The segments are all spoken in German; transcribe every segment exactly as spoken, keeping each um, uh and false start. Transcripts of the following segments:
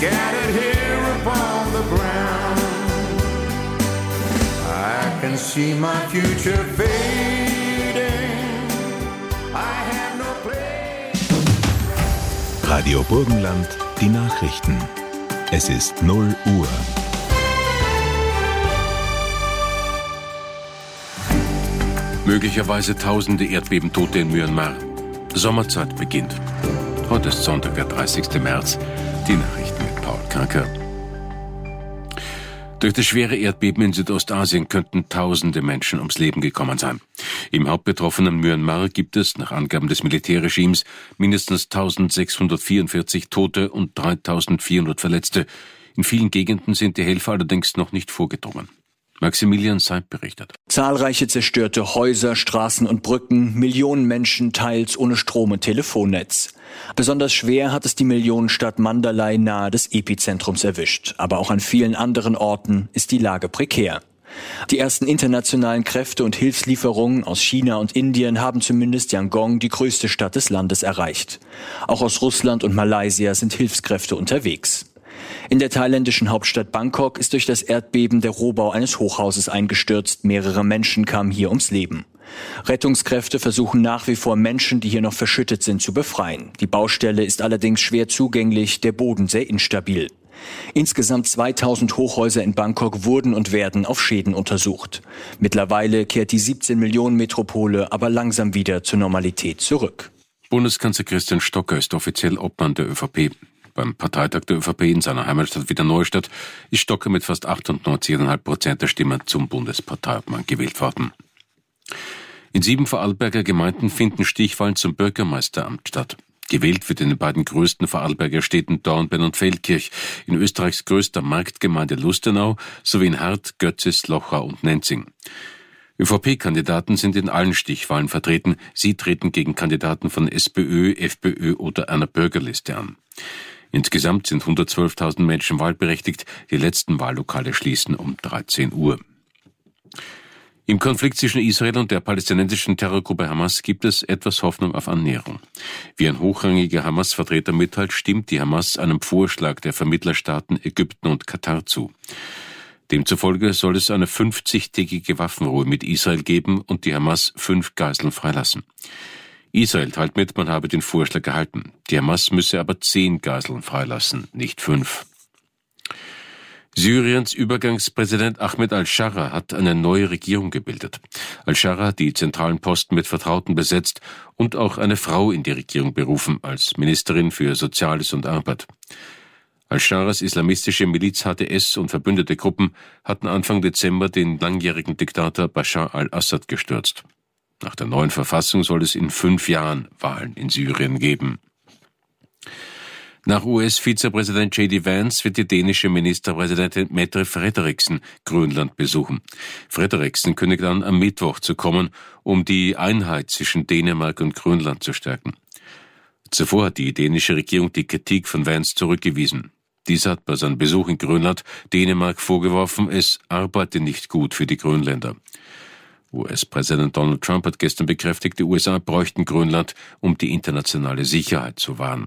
scattered here upon the ground. I can see my future fading. I have no place. Radio Burgenland, die Nachrichten. Es ist null Uhr. Möglicherweise tausende Erdbebentote in Myanmar. Sommerzeit beginnt. Heute ist Sonntag, der dreißigsten März. Die Nachrichten mit Paul Kranker. Durch das schwere Erdbeben in Südostasien könnten tausende Menschen ums Leben gekommen sein. Im hauptbetroffenen Myanmar gibt es, nach Angaben des Militärregimes, mindestens eintausendsechshundertvierundvierzig Tote und dreitausendvierhundert Verletzte. In vielen Gegenden sind die Helfer allerdings noch nicht vorgedrungen. Maximilian Seib berichtet. Zahlreiche zerstörte Häuser, Straßen und Brücken, Millionen Menschen teils ohne Strom und Telefonnetz. Besonders schwer hat es die Millionenstadt Mandalay nahe des Epizentrums erwischt. Aber auch an vielen anderen Orten ist die Lage prekär. Die ersten internationalen Kräfte und Hilfslieferungen aus China und Indien haben zumindest Yangon, die größte Stadt des Landes, erreicht. Auch aus Russland und Malaysia sind Hilfskräfte unterwegs. In der thailändischen Hauptstadt Bangkok ist durch das Erdbeben der Rohbau eines Hochhauses eingestürzt. Mehrere Menschen kamen hier ums Leben. Rettungskräfte versuchen nach wie vor, Menschen, die hier noch verschüttet sind, zu befreien. Die Baustelle ist allerdings schwer zugänglich, der Boden sehr instabil. Insgesamt zweitausend Hochhäuser in Bangkok wurden und werden auf Schäden untersucht. Mittlerweile kehrt die siebzehn Millionen Metropole aber langsam wieder zur Normalität zurück. Bundeskanzler Christian Stocker ist offiziell Obmann der ÖVP. Beim Parteitag der ÖVP in seiner Heimatstadt Wiener Neustadt ist Stocker mit fast achtundneunzig Komma fünf Prozent der Stimmen zum Bundesparteiobmann gewählt worden. In sieben Vorarlberger Gemeinden finden Stichwahlen zum Bürgermeisteramt statt. Gewählt wird in den beiden größten Vorarlberger Städten Dornbirn und Feldkirch, in Österreichs größter Marktgemeinde Lustenau sowie in Hart, Götzis, Lochau und Nenzing. ÖVP-Kandidaten sind in allen Stichwahlen vertreten. Sie treten gegen Kandidaten von SPÖ, FPÖ oder einer Bürgerliste an. Insgesamt sind hundertzwölftausend Menschen wahlberechtigt. Die letzten Wahllokale schließen um dreizehn Uhr. Im Konflikt zwischen Israel und der palästinensischen Terrorgruppe Hamas gibt es etwas Hoffnung auf Annäherung. Wie ein hochrangiger Hamas-Vertreter mitteilt, stimmt die Hamas einem Vorschlag der Vermittlerstaaten Ägypten und Katar zu. Demzufolge soll es eine fünfzigtägige Waffenruhe mit Israel geben und die Hamas fünf Geiseln freilassen. Israel teilt mit, man habe den Vorschlag gehalten. Die Hamas müsse aber zehn Geiseln freilassen, nicht fünf. Syriens Übergangspräsident Ahmed al-Scharra hat eine neue Regierung gebildet. Al-Scharra hat die zentralen Posten mit Vertrauten besetzt und auch eine Frau in die Regierung berufen als Ministerin für Soziales und Arbeit. Al-Scharras islamistische Miliz H T S und verbündete Gruppen hatten Anfang Dezember den langjährigen Diktator Bashar al-Assad gestürzt. Nach der neuen Verfassung soll es in fünf Jahren Wahlen in Syrien geben. Nach U S-Vizepräsident J D Vance wird die dänische Ministerpräsidentin Mette Frederiksen Grönland besuchen. Frederiksen kündigt an, am Mittwoch zu kommen, um die Einheit zwischen Dänemark und Grönland zu stärken. Zuvor hat die dänische Regierung die Kritik von Vance zurückgewiesen. Dieser hat bei seinem Besuch in Grönland Dänemark vorgeworfen, es arbeite nicht gut für die Grönländer. U S-Präsident Donald Trump hat gestern bekräftigt, die U S A bräuchten Grönland, um die internationale Sicherheit zu wahren.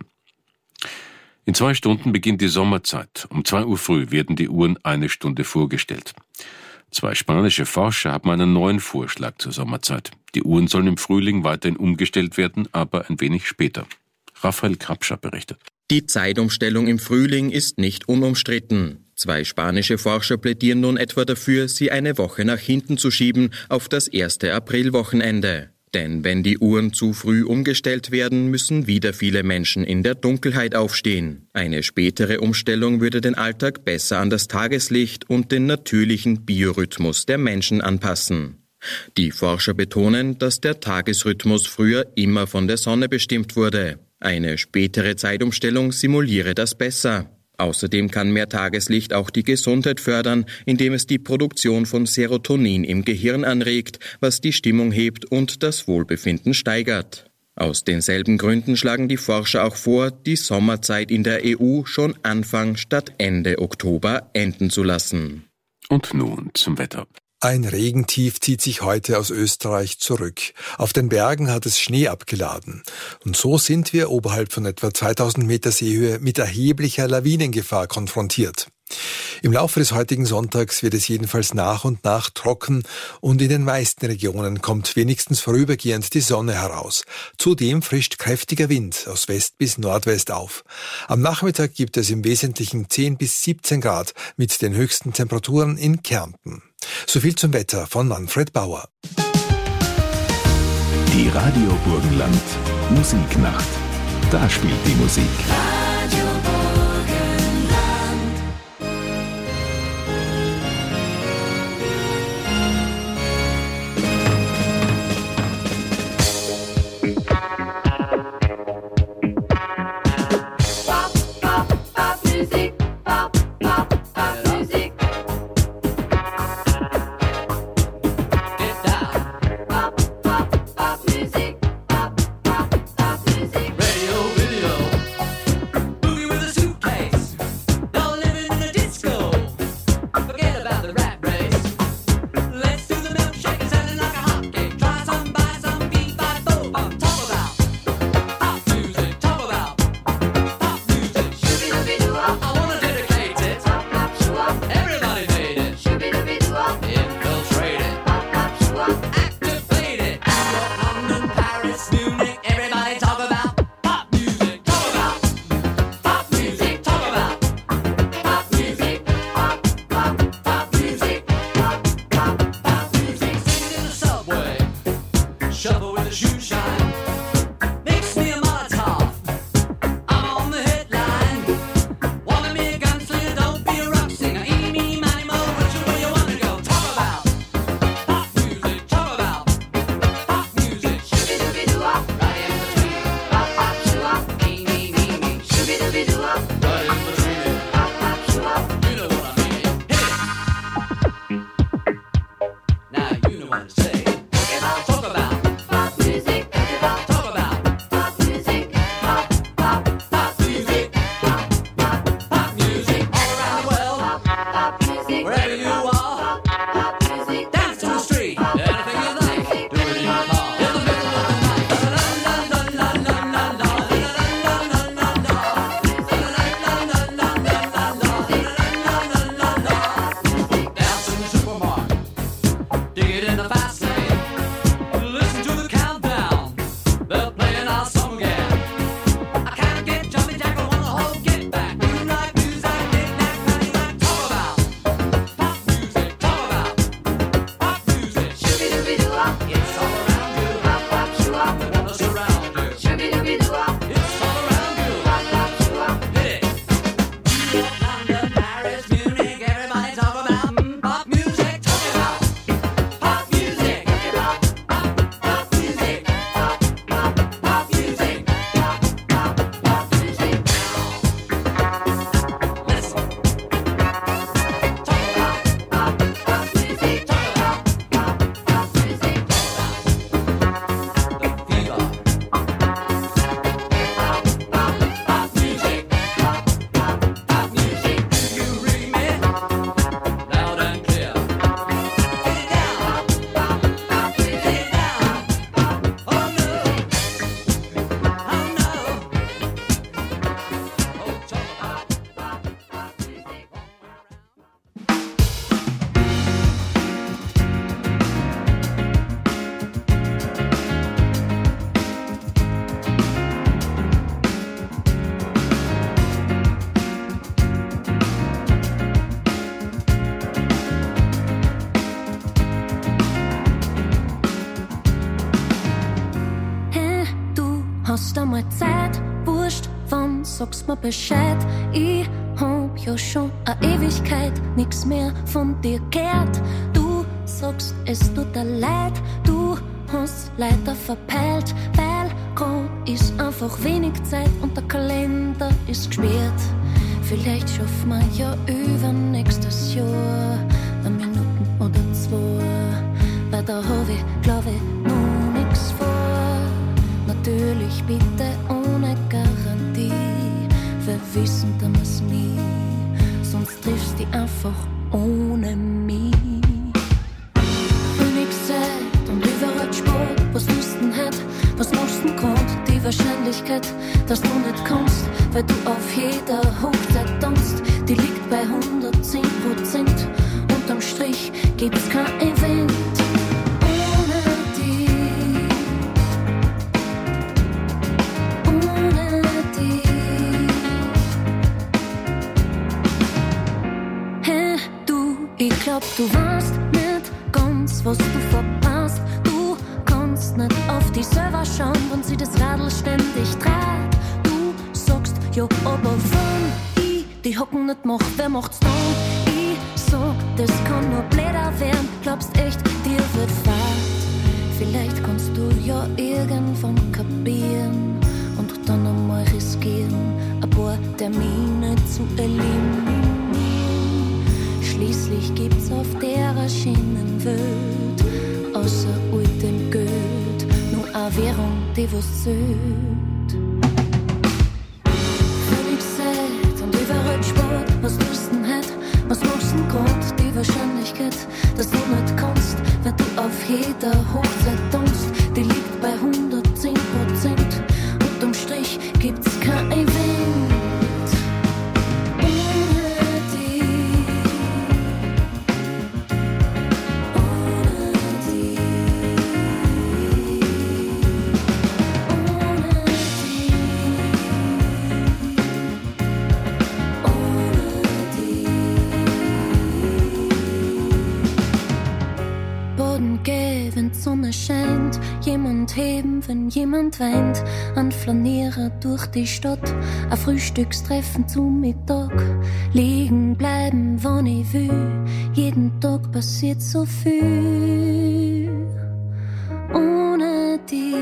In zwei Stunden beginnt die Sommerzeit. Um zwei Uhr früh werden die Uhren eine Stunde vorgestellt. Zwei spanische Forscher haben einen neuen Vorschlag zur Sommerzeit. Die Uhren sollen im Frühling weiterhin umgestellt werden, aber ein wenig später. Raphael Krapscher berichtet. Die Zeitumstellung im Frühling ist nicht unumstritten. Zwei spanische Forscher plädieren nun etwa dafür, sie eine Woche nach hinten zu schieben auf das erste Aprilwochenende. Denn wenn die Uhren zu früh umgestellt werden, müssen wieder viele Menschen in der Dunkelheit aufstehen. Eine spätere Umstellung würde den Alltag besser an das Tageslicht und den natürlichen Biorhythmus der Menschen anpassen. Die Forscher betonen, dass der Tagesrhythmus früher immer von der Sonne bestimmt wurde. Eine spätere Zeitumstellung simuliere das besser. Außerdem kann mehr Tageslicht auch die Gesundheit fördern, indem es die Produktion von Serotonin im Gehirn anregt, was die Stimmung hebt und das Wohlbefinden steigert. Aus denselben Gründen schlagen die Forscher auch vor, die Sommerzeit in der E U schon Anfang statt Ende Oktober enden zu lassen. Und nun zum Wetter. Ein Regentief zieht sich heute aus Österreich zurück. Auf den Bergen hat es Schnee abgeladen. Und so sind wir oberhalb von etwa zweitausend Meter Seehöhe mit erheblicher Lawinengefahr konfrontiert. Im Laufe des heutigen Sonntags wird es jedenfalls nach und nach trocken und in den meisten Regionen kommt wenigstens vorübergehend die Sonne heraus. Zudem frischt kräftiger Wind aus West bis Nordwest auf. Am Nachmittag gibt es im Wesentlichen zehn bis siebzehn Grad mit den höchsten Temperaturen in Kärnten. So viel zum Wetter von Manfred Bauer. Die Radio Burgenland Musiknacht. Da spielt die Musik. Radio Hast einmal Zeit, wurscht, wann sagst mir Bescheid. Ich hab ja schon eine Ewigkeit nix mehr von dir gehört. Du sagst, es tut dir leid, du hast leider verpeilt, weil grad ist einfach wenig Zeit und der Kalender ist gesperrt. Vielleicht schaffen wir ja über nächstes Jahr eine Minuten oder zwei, weil da hab ich, glaub ich, noch nix vor. Natürlich bitte ohne Garantie, wir wissen damals nie, sonst triffst du einfach ohne mich. Wahrscheinlichkeit, dass du nicht kommst, weil du auf jeder Hochzeit tanzt, die liegt bei hundertzehn Prozent. Unterm Strich gibt's kein Event ohne dich, ohne dich. Hey, du, ich glaub, du weißt nicht ganz, was du verpasst. Du kannst nicht auf dich selber schauen, wenn sie das Radl ständig dreht. Du sagst, ja, aber wenn ich die Hocken nicht mach, wer macht's dann? Ich sag, das kann nur bläder werden. Glaubst echt, dir wird fad. Vielleicht kannst du ja irgendwann kapieren und dann einmal riskieren, ein paar Termine zu eliminieren. Schließlich gibt's auf der Schienenwelt außer altem Geld nur eine Währung, die was zählt. Völlig Zeit und überall Sport, was tust denn heut? Was machst denn grad? Die Wahrscheinlichkeit, dass du nicht kannst, wenn du auf jeder Hochzeit tanzt, die liegt bei hundertzehn Prozent. Unterm Strich gibt's kein Event ohne dich, ohne dich, ohne dich, ohne dich. Boden geh, wenn die Sonne scheint, jemand heben, wenn jemand weint, ein Flanierer durch die Stadt, ein Frühstückstreffen zum Mittag, liegen bleiben, wann ich will, jeden Tag passiert so viel ohne dich,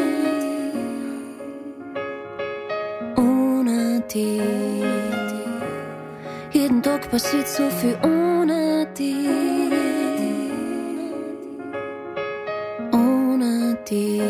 ohne dich, jeden Tag passiert so viel ohne dich, ohne dich.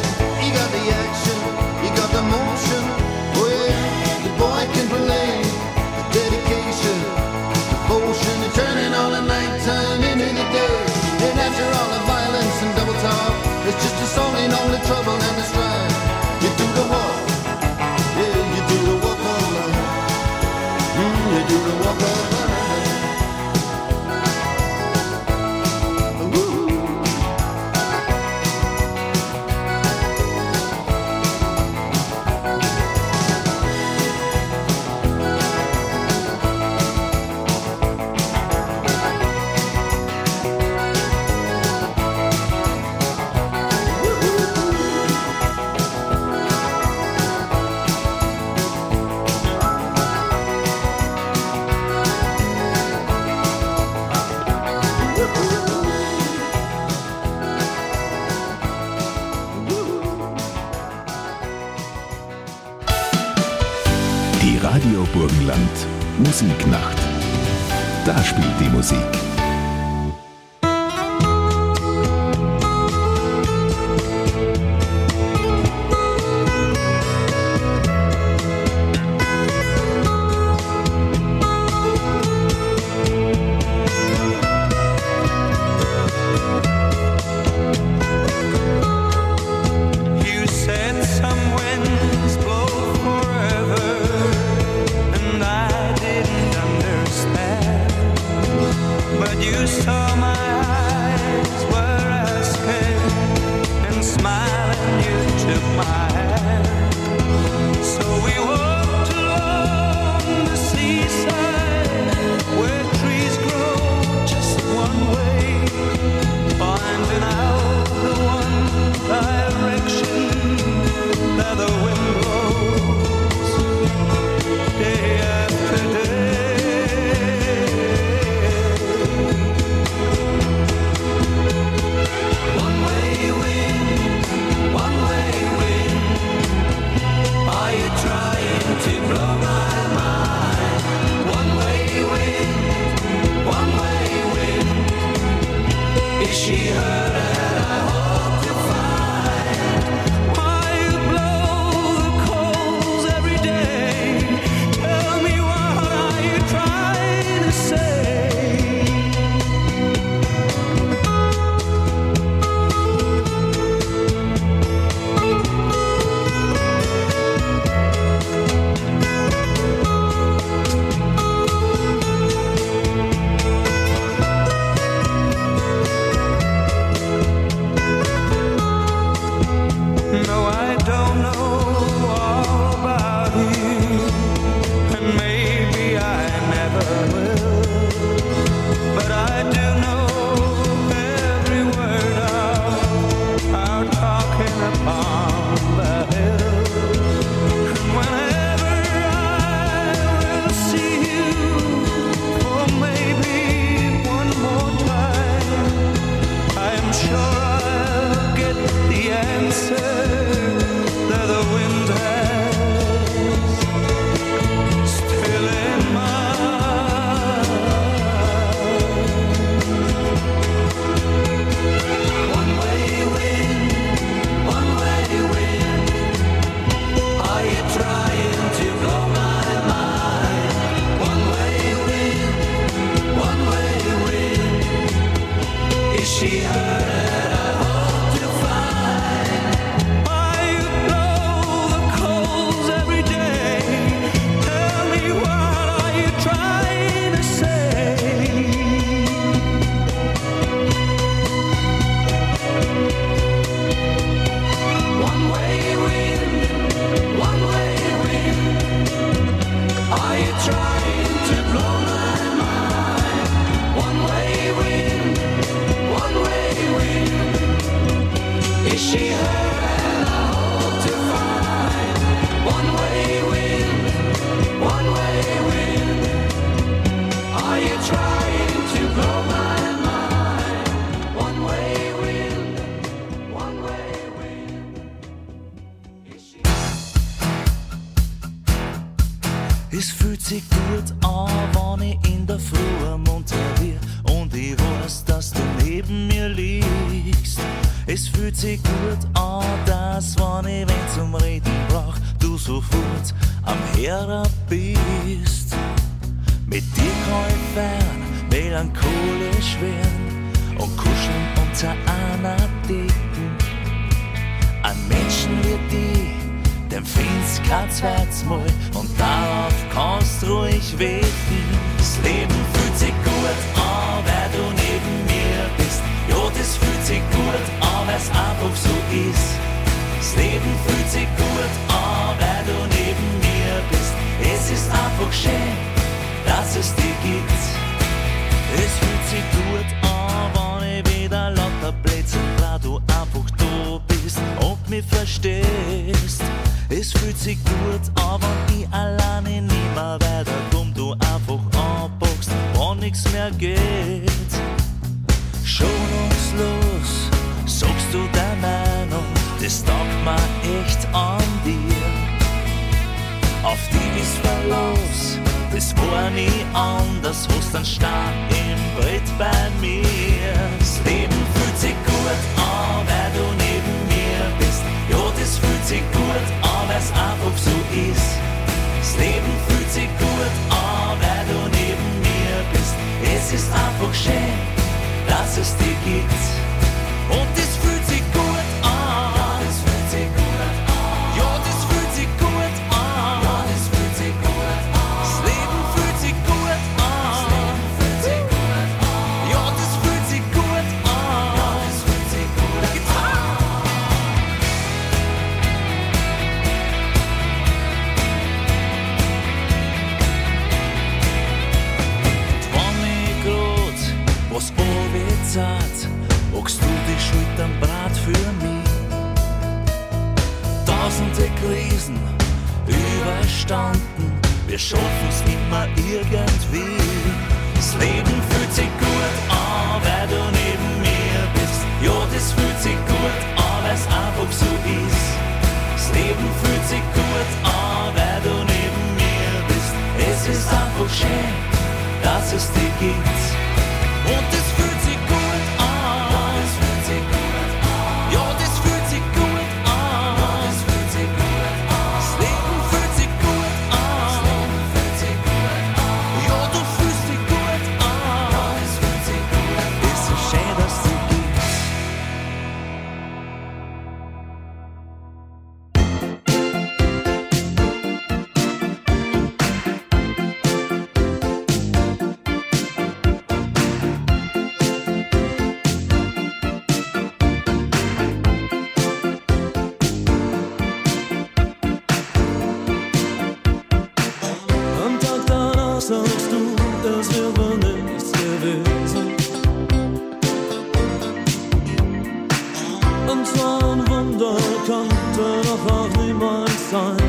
Boy can play. Burgenland. Musiknacht. Da spielt die Musik. Es fühlt sich gut an, wenn ich in der Früh am Munter wir und ich weiß, dass du neben mir liegst. Es fühlt sich gut an, dass wenn ich wen zum Reden brauch, du sofort am Herd bist. Mit dir kann ich fern, melancholisch werden und kuscheln unter einer Decke. An Menschen wie die, dem find's kein zweites Mal und darauf kannst du ruhig wetten. Das Leben fühlt sich gut an, weil du neben mir bist. Ja, das fühlt sich gut an, weil's einfach so ist. Das Leben fühlt sich gut an, weil du neben mir bist. Es ist einfach schön, dass es dich gibt. Es fühlt sich gut an, wenn ich wieder lauter Plätze brauch, du einfach da bist und mich verstehst. Es fühlt sich gut an, wenn ich alleine nicht mehr weiterkomm, du einfach anpackst, wenn nix mehr geht. Schonungslos sagst du deine Meinung, das taugt mir echt an dir. auf die ist Verlass. Das war nie anders, hast einen Stein im Brett bei mir. Das Leben fühlt sich gut an, weil du neben mir bist. Ja, das fühlt sich gut an, weil's einfach so ist. Das Leben fühlt sich gut an, weil du neben mir bist. Es ist einfach schön, dass es dich gibt. Und das fühlt sich gut an. Ja, das fühlt sich gut an. Ja, das fühlt sich gut an. Ja, das fühlt sich gut an. Das Leben fühlt sich gut an. Das Leben fühlt sich gut an. Ja, das fühlt sich gut an. Ja, das fühlt sich gut an. Und wenn ich grad was anbezahlt, magst du die Schultern brat für mich? Tausende Krisen überstanden, wir schaffen's immer irgendwie. Das Leben fühlt sich gut an, weil du neben mir bist. Ja, das fühlt sich gut an, weil's einfach so ist. Das Leben fühlt sich gut an, weil du neben mir bist. Es ist einfach schön, dass es dich gibt. Und es fühlt sich gut an. Ja, das fühlt sich gut an. Ja, das fühlt sich gut an. Ja, das fühlt sich gut an. Das Leben fühlt sich gut an. Das Leben fühlt sich gut an. Ja, du fühlst dich gut an. Ja, das fühlt sich gut an. Es ist schön, dass es dich gibt. Am Tag danach sagst du, es wäre nichts gewesen. Und zwar ein Wunder konnte doch auch niemals sein.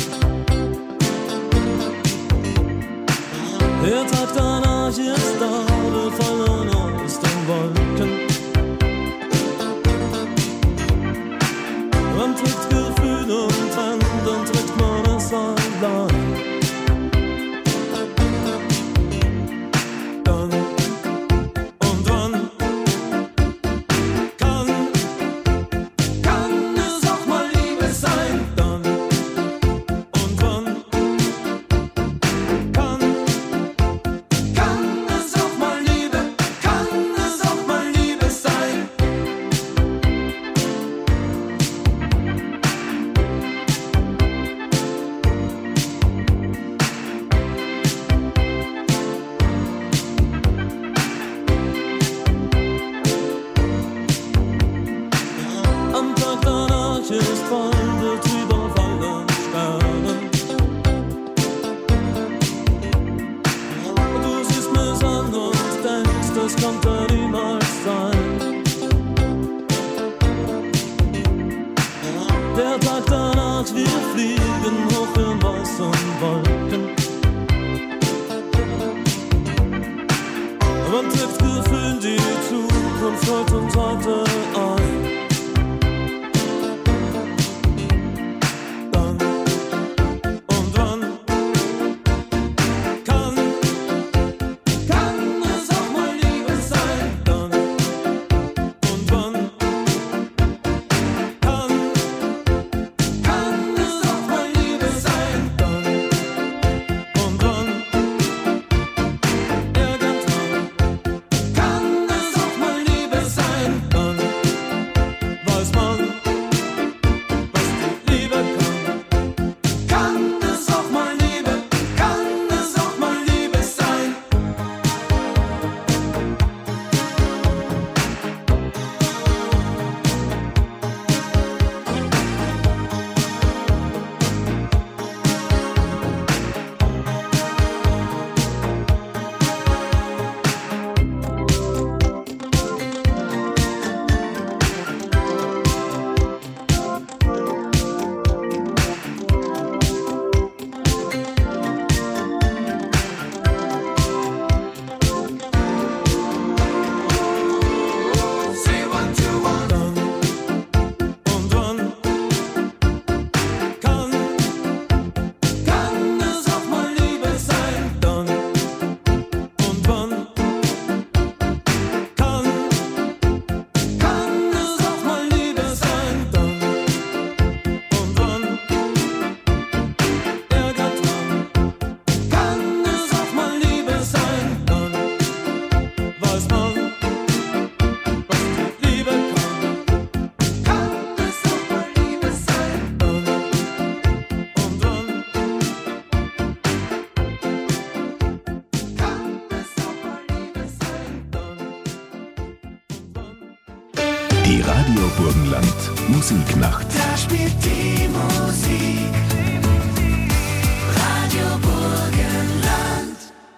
Der Tag danach ist da, wir fallen aus den Wolken. Man trägt Gefühle und Hand, dann trägt man es allein. Dann und wann kann, kann es auch mal Liebe sein? Dann und wann kann, kann es auch mal Liebe, kann es auch mal Liebe sein? Am Tag danach ist voll Betrieb auf allen Sternen. Du siehst mich an und denkst, das konnte niemals sein. Der Tag danach, wir fliegen hoch in weißen Wolken. Man trifft Gefühl die Zukunft heute und heute ein. Dann und wann kann, kann es auch mal Liebe sein? Dann und wann kann, kann es auch mal Liebe sein? Dann und wann irgendwann kann es auch mal Liebe sein? Dann Die Radio Burgenland Musiknacht. Da spielt die Musik. Radio Burgenland.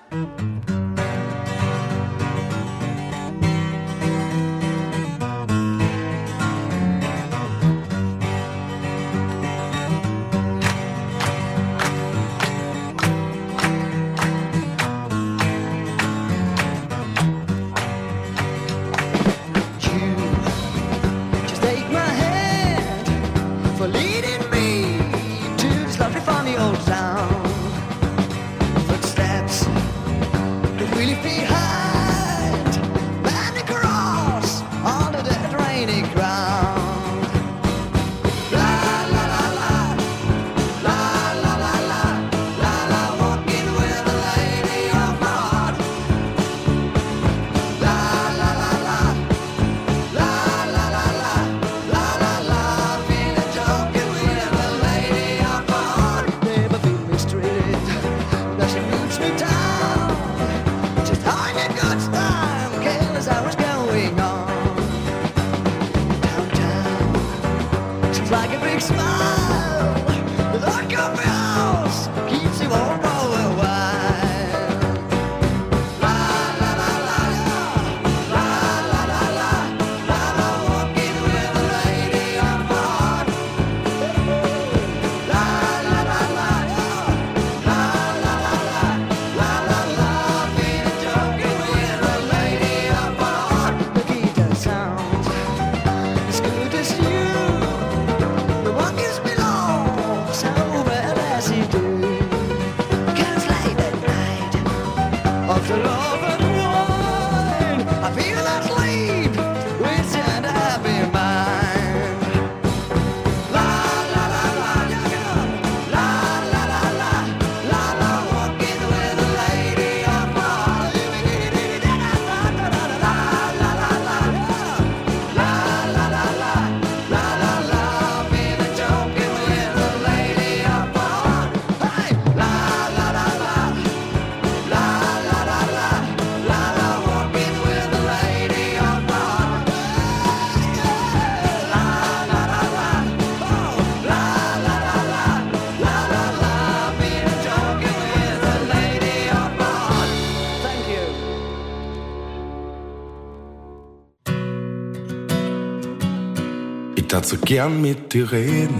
So gern mit dir reden,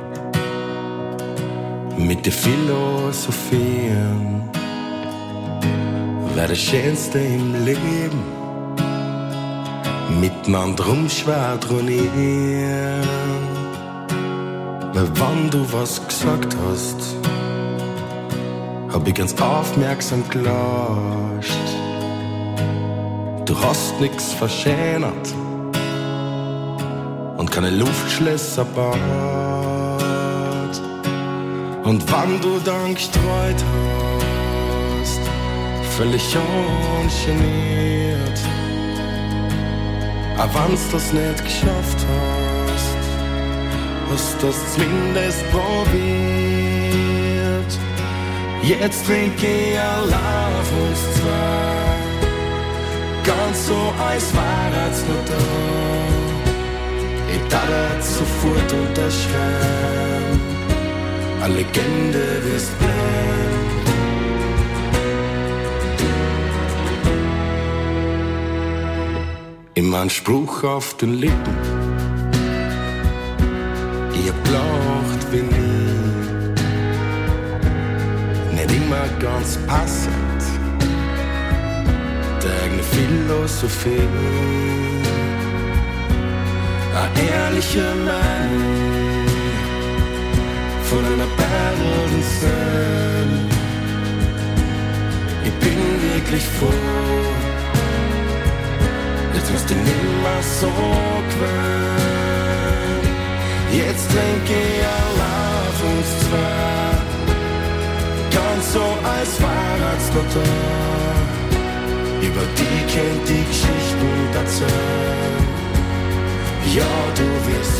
mit dir philosophieren, wär das Schönste im Leben, miteinander rumschwadronieren. Weil wenn du was gesagt hast, hab ich ganz aufmerksam gelauscht. Du hast nix verschönert und keine Luftschlösser baut. Und wann du dann gestreut hast, völlig ungeniert, auch wenn's das nicht geschafft hast, hast das zumindest probiert. Jetzt trinke ich allein auf uns zwei, ganz so als wär's nur da. Ich darf sofort unterschreiben, eine Legende wirst bleiben. Immer ein Spruch auf den Lippen, ich hab gelacht wie nie, nicht immer ganz passend, der eigene Philosophie. Ein ehrlicher Mann von einer perlenden Seele. Ich bin wirklich froh, jetzt musst du nimmer so quälen. Jetzt trinke ich allein auf uns zwei, ganz so als wär's noch da. Über die kennt die Geschichten erzählen. Ja, du wirst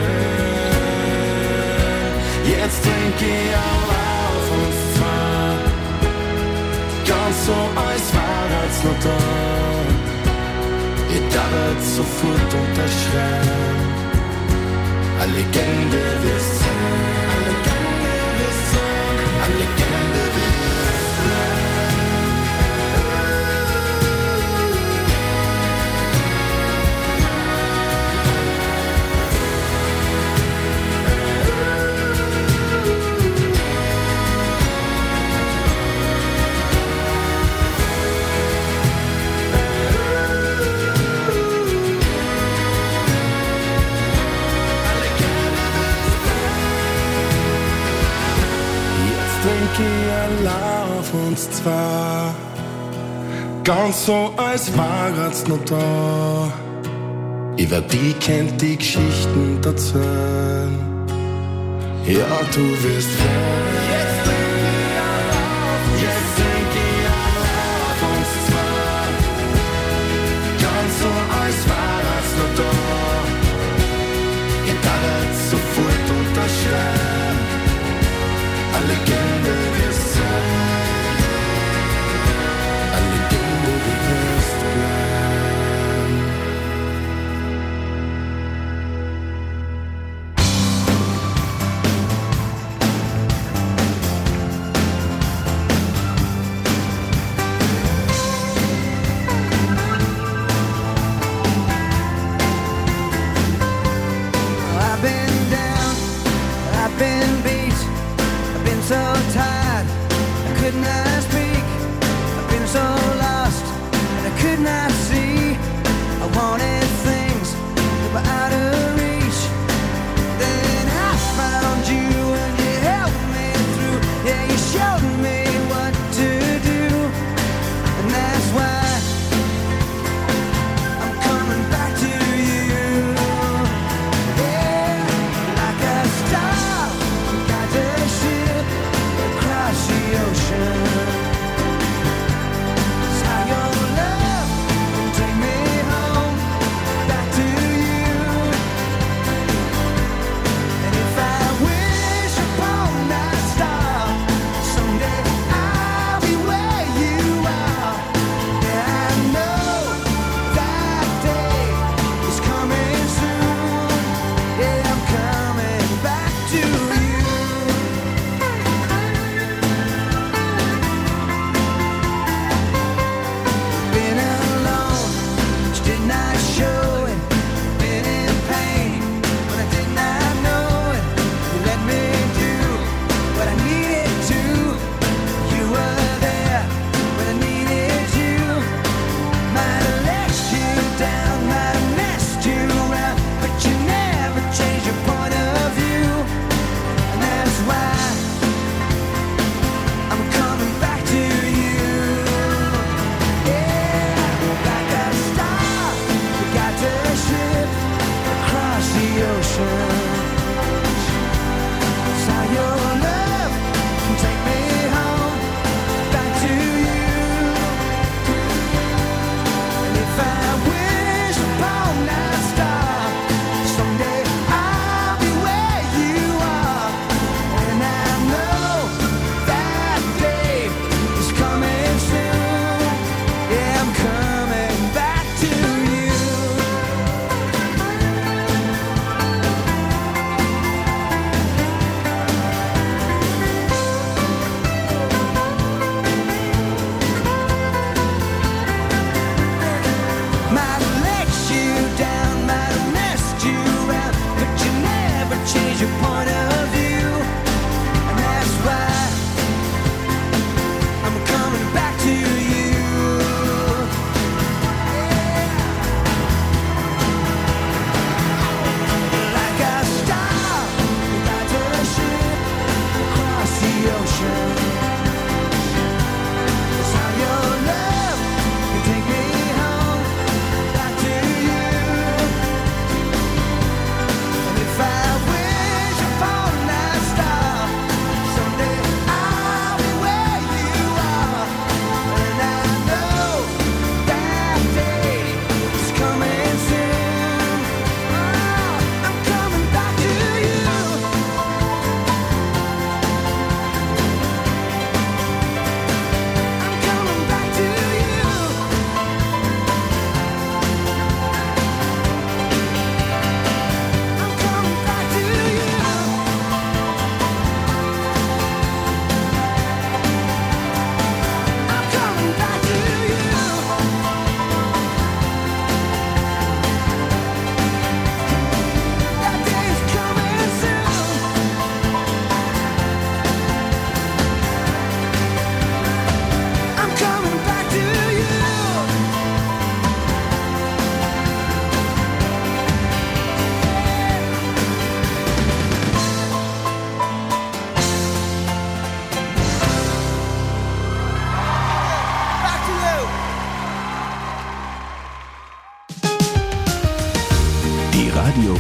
fehlen. Jetzt trinke ich allein auf uns zwei, ganz so als wär's noch da. ihr darfet sofort unterschreiben. Eine Legende wirst sein, eine Legende wirst sein, eine Legende wirst bleiben. Denke ich allein auf uns zwei, ganz so als wär's noch da. Über die kennt die Geschichten erzählen. Ja, du wirst hören. Jetzt denk ich allein, jetzt denk ich allein auf uns zwei, ganz so als wär's noch da. Ich darf sofort unterschreiben. Eine Legende wirst sein, eine Legende wirst bleiben.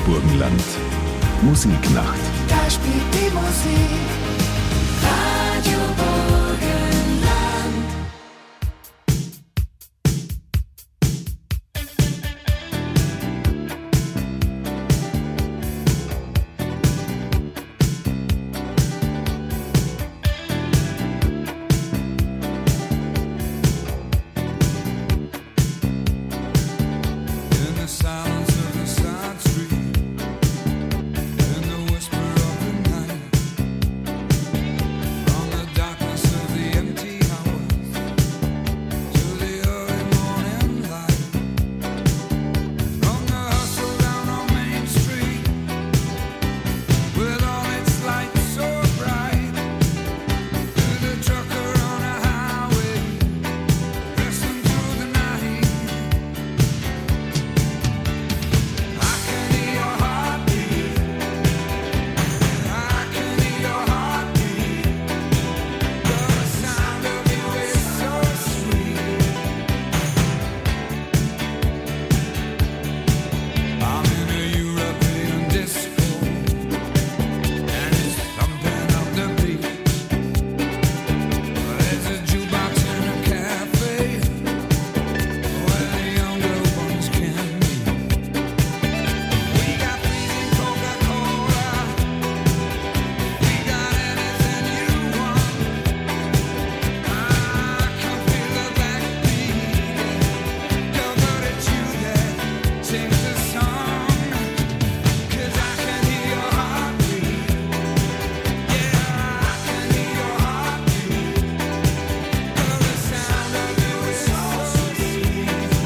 Burgenland. Musiknacht. Da spielt die Musik. Radio Burgenland. In the silence of the side street, in the whisper of the night, from the darkness of the empty hours to the early morning light, from the hustle down on Main Street, with all its lights so bright, to the trucker on a highway, racing through the night. I can hear your heartbeat. I can hear your heartbeat. The sound of you is so sweet. I'm in a European disco, and it's thumping up the beat. There's a jukebox in a cafe where the younger ones can meet. We got fleeting Coca-Cola. We got anything you want. I can feel the backbeat. Girl, but it's you that sings the song. 'Cause I can hear your heartbeat. Yeah, I can hear your heartbeat. Girl, the sound of you is so sweet to me.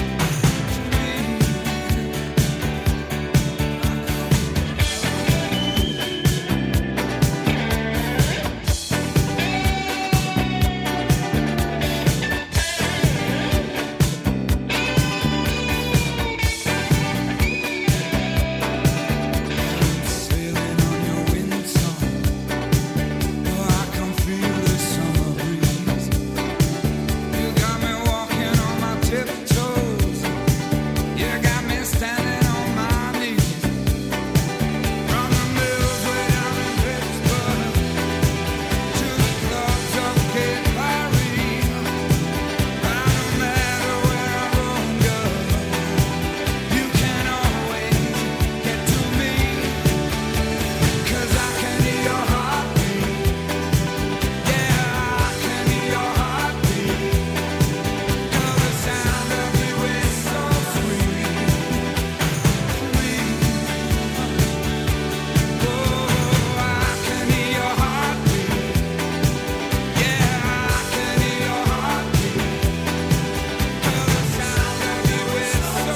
Sailing on your wind song. Oh, I can feel the summer breeze. You got me walking on my tiptoes. You got me standing on my knees. From the mills way down in Pittsburgh to the clubs of Cape Paris. But no matter where I roam, girl, you can always get to me. 'Cause I can hear your heartbeat. Yeah, I can hear your heartbeat. Girl, the sound of you is so sweet to me. Oh, I can hear your heartbeat. Yeah, I can hear your heartbeat. Girl, the sound of you is so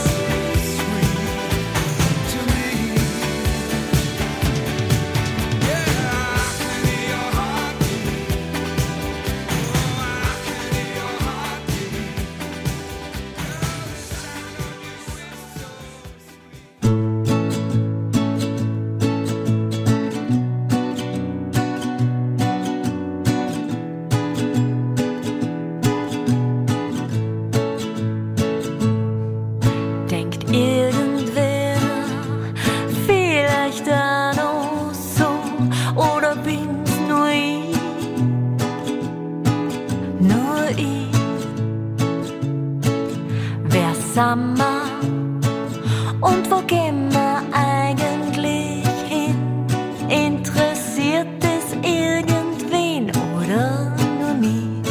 sweet to me. Yeah, I can hear your heartbeat. Oh, I can hear your heartbeat. Girl, the sound of you is so sweet. Denkt irgendwer vielleicht an uns so, oder bin's nur ich? Nur ich. Wer sind wir und wo gehen wir eigentlich hin? Interessiert es irgendwen oder nur mich?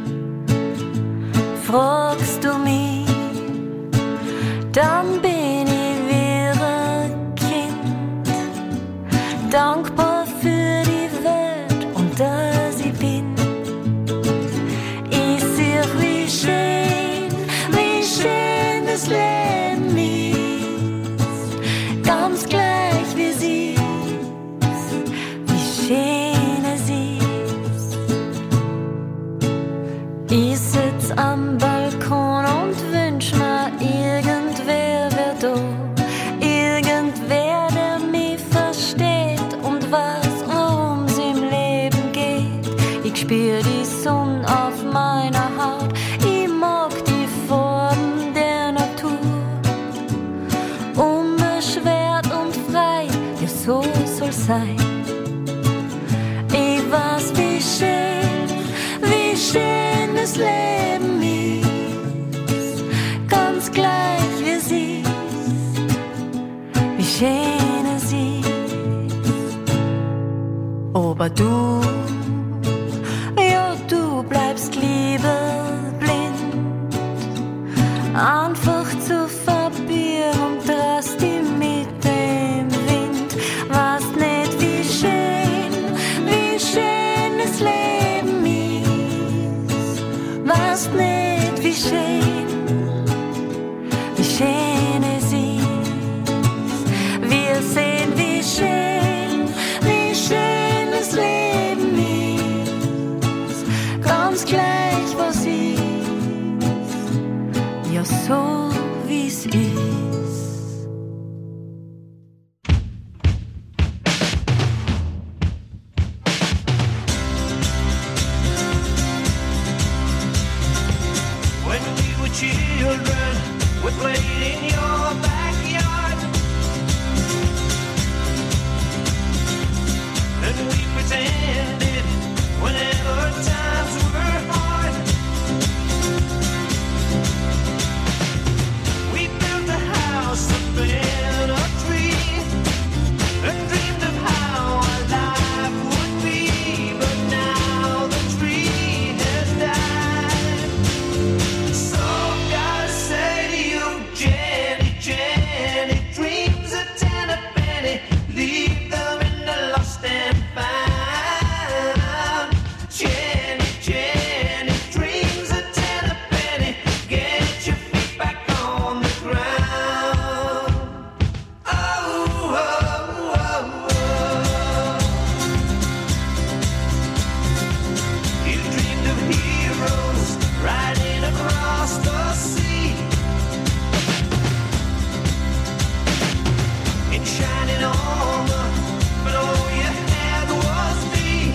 Fragst du mich, dann bin ich wieder Kind, dankbar für die Welt und dass ich bin. Ich sehe, wie schön, wie schön das Leben ist, ganz gleich wie sie ist, wie schön es ist. Ich sitz am Balkon und wünsch mir, irgendwer wär da, irgendwer, der mich versteht und schön es ist. Aber du, ja, du bleibst lieber blind, einfach zu verbieren und drast dich mit dem Wind. Weißt nicht, wie schön, wie schön das Leben ist. Weißt nicht, wie schön, wie schön es ist. Wir sehen, wie schön, wie schön das Leben ist. Ganz gleich, was ist, ja, so wie's ist. When we were children, we played in your backyard, and we pretended whenever times were hard. We built a house up in a tree and dreamed of how our life would be, but now the tree has died. So gotta say to you, Jenny, Jenny, dreams a ten a penny, leave them in the lost and found. Jenny, Jenny, dreams a ten a penny, get your feet back on the ground. Oh, oh, oh, oh. You dreamed of heroes riding across the sea in shining armor, but all you had was me.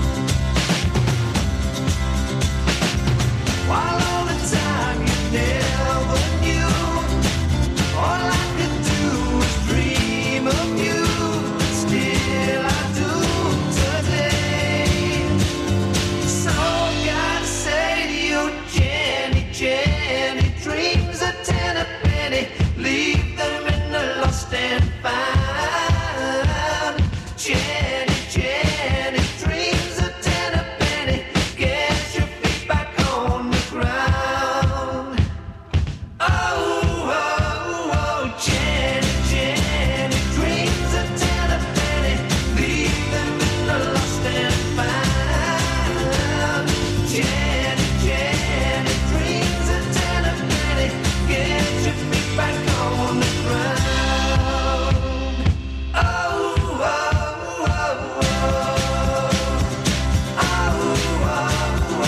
While all the time you never knew, all I could do was dream of you. Still I do today. So gotta say to you, Jenny, Jenny, dreams a ten a penny, leave them in the lost and found. Jenny, Jenny, dreams a ten a penny, get your feet back on the ground. Oh, oh, oh, Jenny, Jenny, dreams a ten a penny, leave them in the lost and found. Jenny, Jenny, dreams a ten a penny, get your feet back on the ground. Oh, oh, oh, oh. Oh, oh,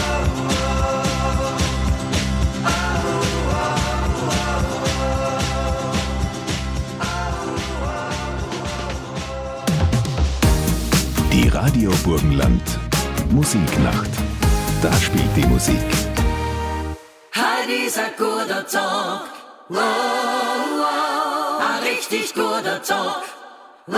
Die Radio Burgenland Musiknacht. Da spielt die Musik. Heute ist ein guter Tag, wow, wow, ein richtig guter Tag, wow,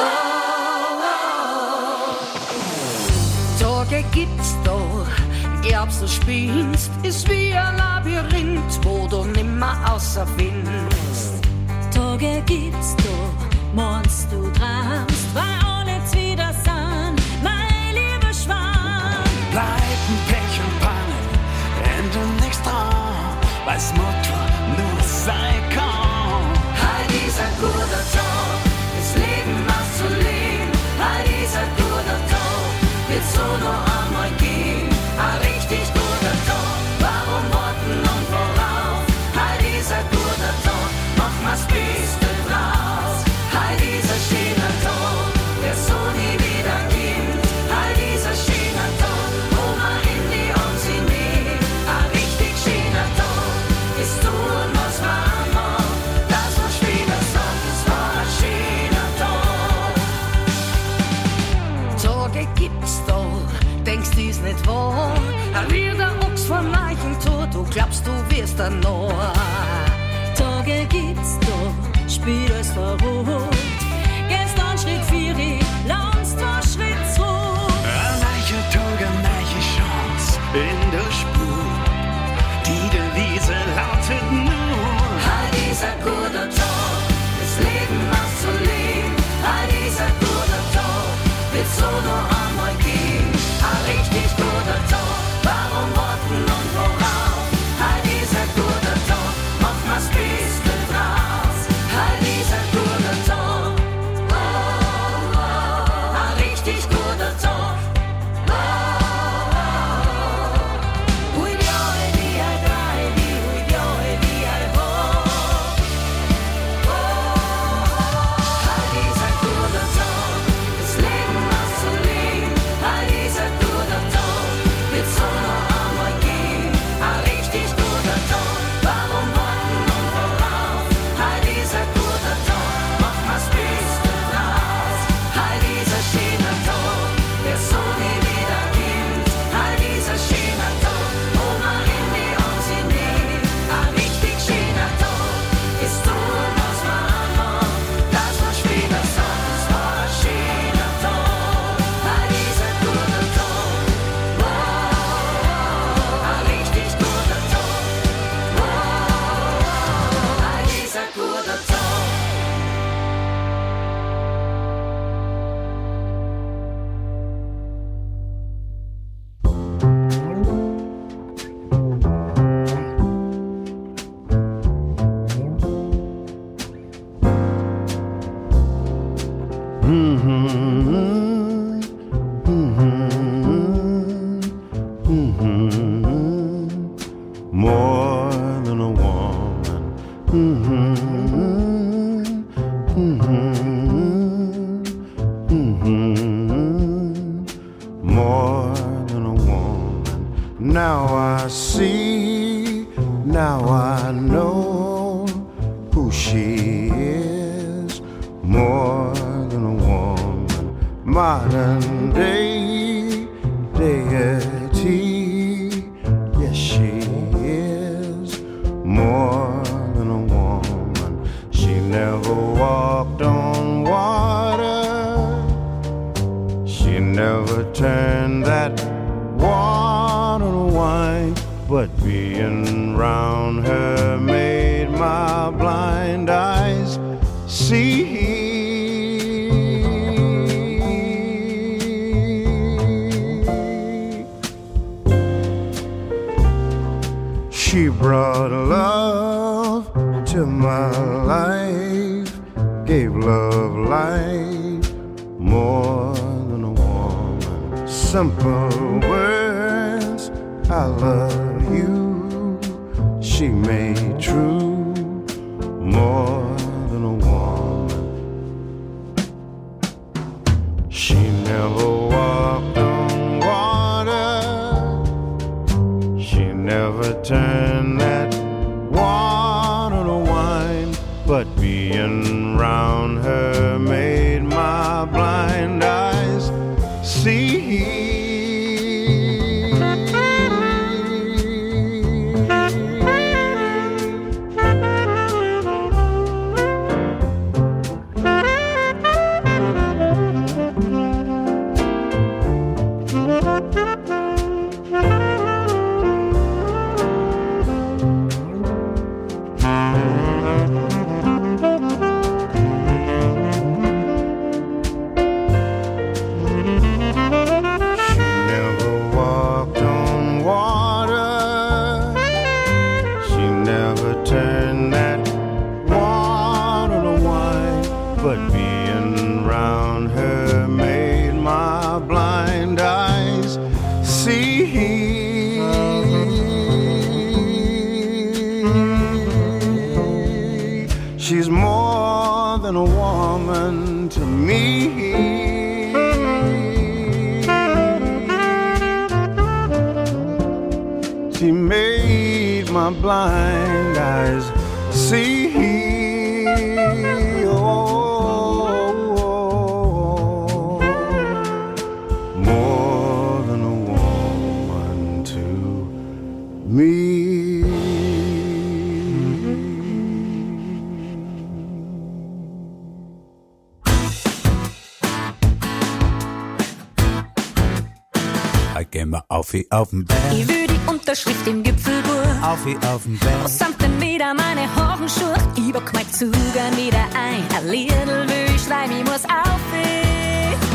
wow. Tage gibt's da, glaubst du spielst, ist wie ein Labyrinth, wo du nimmer außerfindest. Tage gibt's da, meinst du träumst, weil alle wieder sind, mein lieber Schwan. Leiden, Pech und Pannen, ändern nichts dran, weil's Motto nur sein kann. Heute ist ein guter Tag, das Leben auszuleben. Heute ist ein guter Tag, wird so noch einmal gehen. Ein richtig guter Tag, warum warten und worauf? Heute ist ein guter Tag, mach mal's Beste draus. Heute ist ein schöner Tag, der so nie wieder kommt. Heute ist ein schöner Tag, wo man in die Ansehen nimmt. Ein richtig schöner Tag, ist noch einmal gehen. Ein richtig guter Tag, warum warten und worauf? Halt ist ein guter Tag, mach mal's Beste draus. Halt ist ein guter Tag, oh, oh, ein richtig guter Tag. Oh, oh, oh. Ui, ja, die, ein drei, die, ui, ja, die, ein hoch. Oh, halt ist ein guter Tag, das Leben was zu leben. Halt ist ein guter Tag, wird so noch einmal gehen. Ein richtig guter Tag, warum warten und worauf? Halt ist ein guter Tag, mach mal's Beste draus. Halt ist ein schöner Tag, der so nie wieder kommt. Halt ist ein schöner Tag, wo man in die Arme nimmt. Ein richtig schöner Tag, ist tun, was man anmacht. Das war später sagt, es war ein schöner Tag. Halt ist ein guter Tag, wow, ein richtig guter Tag. Wow, halt ist ein guter Tag. More than a woman. Mm-hmm. Mm-hmm. Mm-hmm. More than a woman. Now I see, now I know who she is. More than a woman. Modern day deity. Yes, she is more than a woman. She never walked on water. She never turned that water to wine. But being round her made my blind eyes see. She brought love to my life, gave love life, more than a woman. Simple words, I love you, she made true, more than a woman. She never walked on water, she never turned that water to wine, but being round her made my blind eyes see. She's more than a woman to me. She made my blind eyes see. Oh, more than a woman to me. Gehen wir auf wie auf den Berg. Ich will die Unterschrift im Gipfelbuch. Auf wie auf den Berg. Wo sind denn wieder meine Hosenschuhe? Ich bock mein Zug wieder ein. Ein Liedl will ich schreiben, ich muss auf.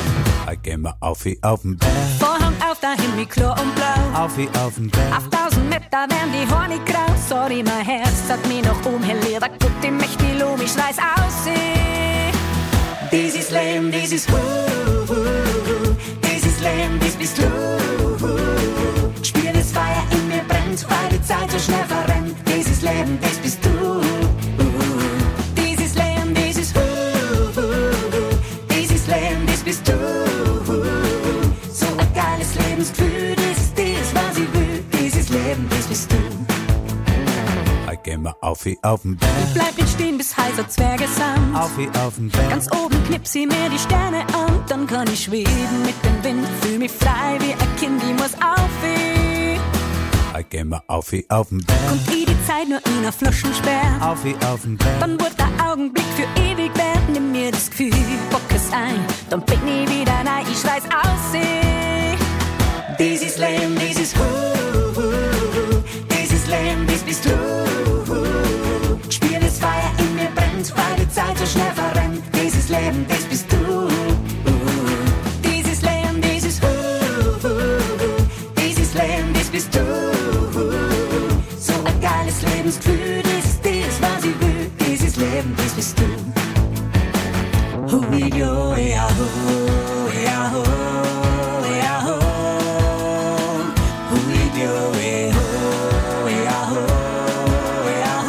Ich geh mal auf wie auf den Berg. Vorhang auf, der Himmel klar und blau. Auf wie auf den Berg. Auf tausend Meter werden die Horne grau. Sorry, mein Herz hat mich noch umhelliert. Gut, ich möchte die Lum, ich schrei's aussehen. Dieses Leben, dieses Hu, hu, hu. Dieses Leben, dies bist du. Spür das Feuer in mir brennt, weil die Zeit so schnell verrennt. Dieses Leben, dies bist du. Dieses Leben, dieses Hu, hu, hu. Dieses Leben, dies bist du. So ein geiles Lebensgefühl, das ist das, was ich will. Dieses Leben, dies bist du. Ich geh mal auf wie auf den Berg. Ich bleib nicht stehen, bis heißer Zwerge sind. Auf wie auf den Berg. Ganz oben knips ich mir die Sterne an. Dann kann ich schweben mit dem Wind. Fühl mich frei wie ein Kind, ich muss aufwehen. Ich geh mal auf wie auf den Berg. Und ich die Zeit nur in einer Flaschen sperr. Auf wie auf den Berg. Dann wird der Augenblick für ewig wert. Nimm mir das Gefühl, bock es ein. Dann bin ich wieder nein, ich schrei's aussehen. Dieses Leben, dieses Hu, hu, hu. Dieses Leben, dies bist du. Spür das Feuer in mir brennt, weil die Zeit so schnell verrennt. Dieses Leben, dies bist du. Dieses Leben, dieses Hu, hu, hu. Dieses Leben, dies bist du. So ein geiles Lebensgefühl, das ist das, was ich will. Dieses Leben, dies bist du. Hu, yo, ja, hu, ja, hu, ja, hu. Hu, yo, ja, hu, ja, hu, ja,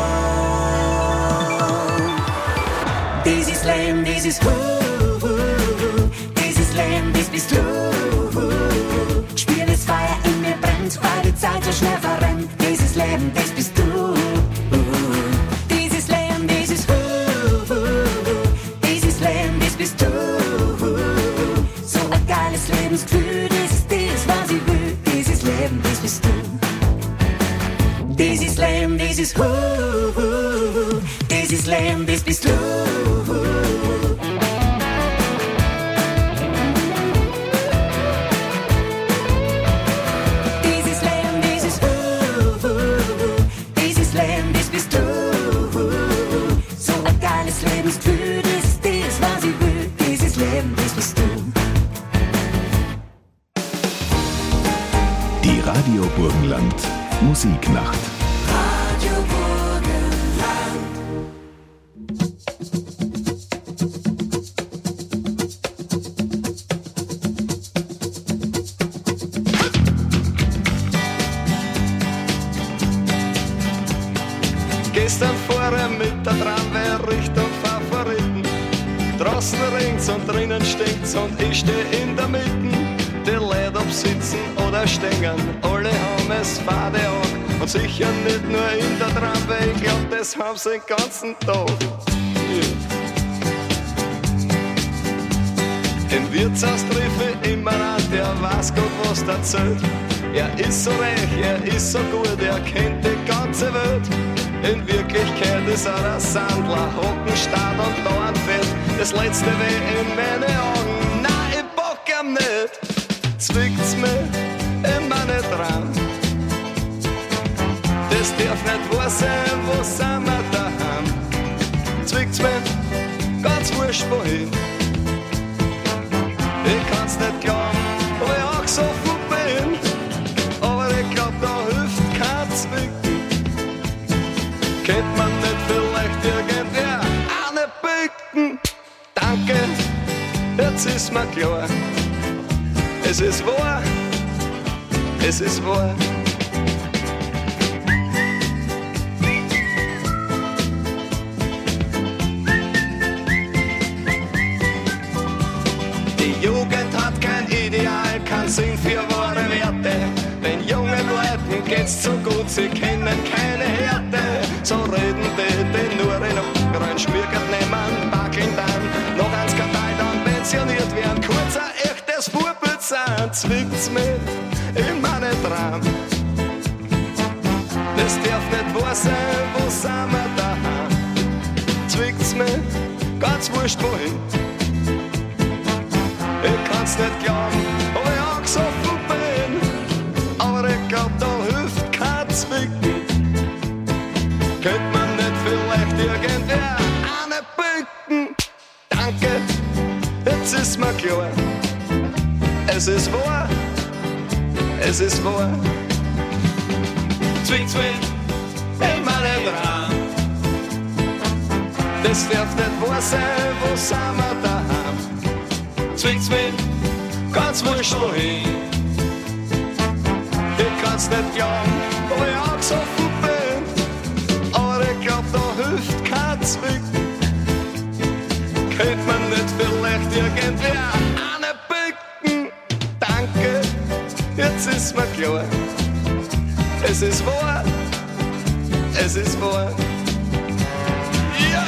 hu. Dieses Leben, dieses Hu, hu, hu. Dieses Leben, dies bist du. Spür das Feuer in mir brennt, weil die Zeit so schnell verrennt. Dieses Leben, dies bist du. Dieses Leben, dieses Hu, hu, hu. Dieses Leben, dies bist du. So ein geiles Lebensgefühl, das ist das, was ich will. Dieses Leben, dies bist du. Dieses Leben, dieses Hu, hu, hu. Dieses Leben, dies bist du. Dieses Leben, dieses Hu, hu, hu. Dieses Leben, dies bist du. So ein geiles Lebensgefühl, das ist das, was ich will. Dieses Leben, dies bist du. Die Radio Burgenland Musiknacht. Radio Burgenland. Gestern fuhr er mit der Tramway Richtung Favoriten. Draußen regnt's und drinnen stinkt's und ich steh in der Mitte. Die Leute ob sitzen oder stehen, alle haben es fade an. Und sicher nicht nur in der Tramway, ich glaub, das haben sie den ganzen Tag. Yeah. Im Wirtshaus triff ich immer an, der weiß Gott, was der erzählt. Er ist so reich, er ist so gut, er kennt die ganze Welt. In Wirklichkeit ist er ein Sandler, Hockenstarrt und Dornfett. Das letzte weh in meine Augen, nein, ich bock ihm nicht. Zwickt's mir in meine Traum. Das darf nicht wahr sein, wo sind wir daheim? Zwickt's mir ganz wurscht wohin. Ich kann's nicht glauben, ob ich auch so gut bin. Aber ich glaub, da hilft kein Zwicken. Kennt man nicht vielleicht irgendwer eine Bücken? Danke, jetzt ist mir klar. Es ist wahr, es ist wahr. Die Jugend hat kein Ideal, kein Sinn für wahre Werte. Den jungen Leuten geht's so gut, sie kennen keine Härte. So reden die, die nur in Uckrein schmirgert nehmen, backeln dann noch ein Skandal, dann pensioniert werden. Kurz ein echtes Vorbild sein, zwickt's mit in meine Traum. Das darf nicht wahr sein, wo sind wir daheim? Zwickt's mit, ganz wurscht wohin. Ich kann's nicht glauben, ob ich angesoffen bin. Aber ich glaub, da hilft kein Zwicken. Könnt man nicht vielleicht irgendwer eine bücken? Danke, jetzt ist mir klar. Es ist wahr, es ist wahr. Zwing, zwing, in meinen Traum. Das darf nicht wahr sein, wo sind wir daheim? Zwing, zwing, ganz wurscht wohin. Ich kann's nicht glauben, wo ich angesoffen bin. Aber ich glaub, da hilft kein Zwick. Könnte man nicht vielleicht irgendwer anbicken? Danke, jetzt ist mir klar. Es ist wahr, es ist wahr. Ja!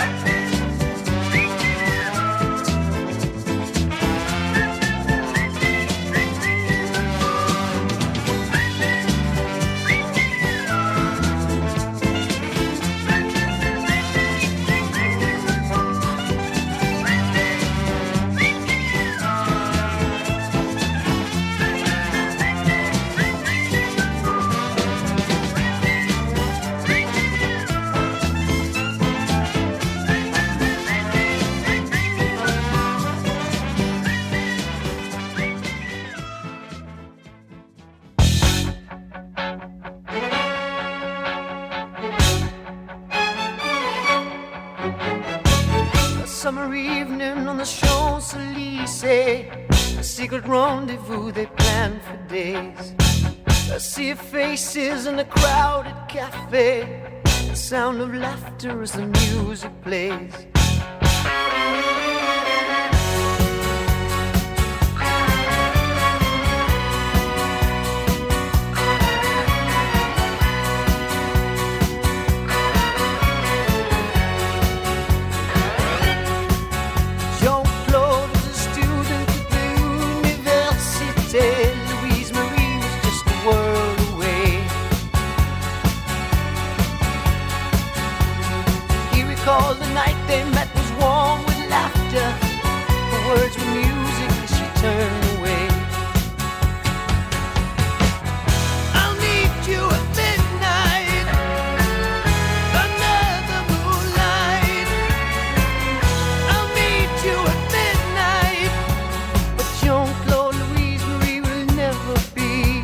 Summer evening on the Champs-Élysées, a secret rendezvous they planned for days. I see faces in a crowded cafe, the sound of laughter as the music plays. Louise Marie was just a world away. He recalled the night they met was warm with laughter. The words were music as she turned away. I'll meet you at midnight under the moonlight. I'll meet you at midnight, but Jean-Claude Louise Marie will never be.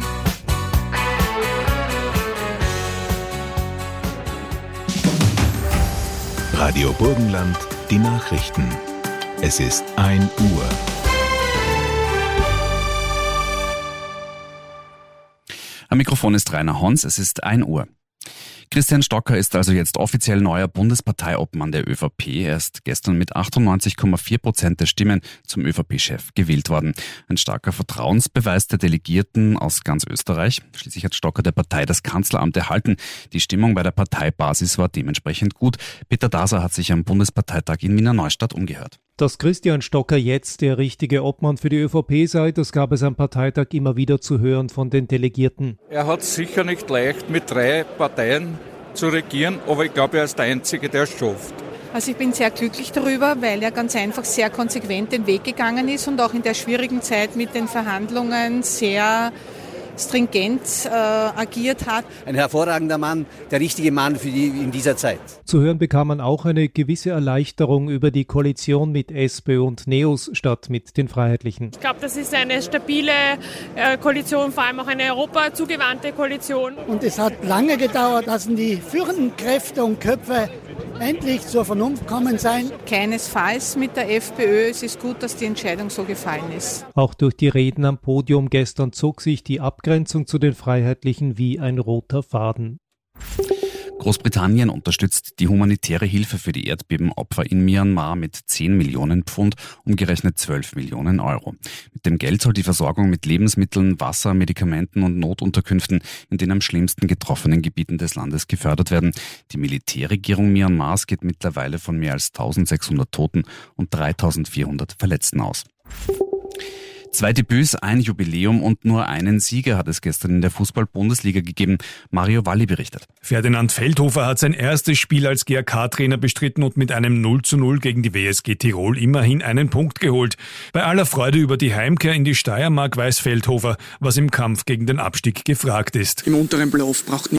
Radio Burgenland, die Nachrichten. Es ist ein Uhr. Am Mikrofon ist Rainer Hons, es ist ein Uhr. Christian Stocker ist also jetzt offiziell neuer Bundesparteiobmann der ÖVP. Er ist gestern mit achtundneunzig Komma vier Prozent der Stimmen zum ÖVP-Chef gewählt worden. Ein starker Vertrauensbeweis der Delegierten aus ganz Österreich. Schließlich hat Stocker der Partei das Kanzleramt erhalten. Die Stimmung bei der Parteibasis war dementsprechend gut. Peter Daser hat sich am Bundesparteitag in Wiener Neustadt umgehört. Dass Christian Stocker jetzt der richtige Obmann für die ÖVP sei, das gab es am Parteitag immer wieder zu hören von den Delegierten. Er hat es sicher nicht leicht, mit drei Parteien zu regieren, aber ich glaube, er ist der Einzige, der es schafft. Also ich bin sehr glücklich darüber, weil er ganz einfach sehr konsequent den Weg gegangen ist und auch in der schwierigen Zeit mit den Verhandlungen sehr stringent äh, agiert hat. Ein hervorragender Mann, der richtige Mann für die in dieser Zeit. Zu hören bekam man auch eine gewisse Erleichterung über die Koalition mit SPÖ und NEOS statt mit den Freiheitlichen. Ich glaube, das ist eine stabile äh, Koalition, vor allem auch eine europazugewandte Koalition. Und es hat lange gedauert, dass die führenden Kräfte und Köpfe endlich zur Vernunft kommen sein. Keinesfalls mit der FPÖ. Es ist gut, dass die Entscheidung so gefallen ist. Auch durch die Reden am Podium gestern zog sich die Abgrenzung zu den Freiheitlichen wie ein roter Faden. Großbritannien unterstützt die humanitäre Hilfe für die Erdbebenopfer in Myanmar mit zehn Millionen Pfund, umgerechnet zwölf Millionen Euro. Mit dem Geld soll die Versorgung mit Lebensmitteln, Wasser, Medikamenten und Notunterkünften in den am schlimmsten getroffenen Gebieten des Landes gefördert werden. Die Militärregierung Myanmars geht mittlerweile von mehr als eintausendsechshundert Toten und dreitausendvierhundert Verletzten aus. Zwei Debüts, ein Jubiläum und nur einen Sieger hat es gestern in der Fußball-Bundesliga gegeben. Mario Walli berichtet. Ferdinand Feldhofer hat sein erstes Spiel als G A K-Trainer bestritten und mit einem null zu null gegen die W S G Tirol immerhin einen Punkt geholt. Bei aller Freude über die Heimkehr in die Steiermark weiß Feldhofer, was im Kampf gegen den Abstieg gefragt ist. Im unteren Playoff braucht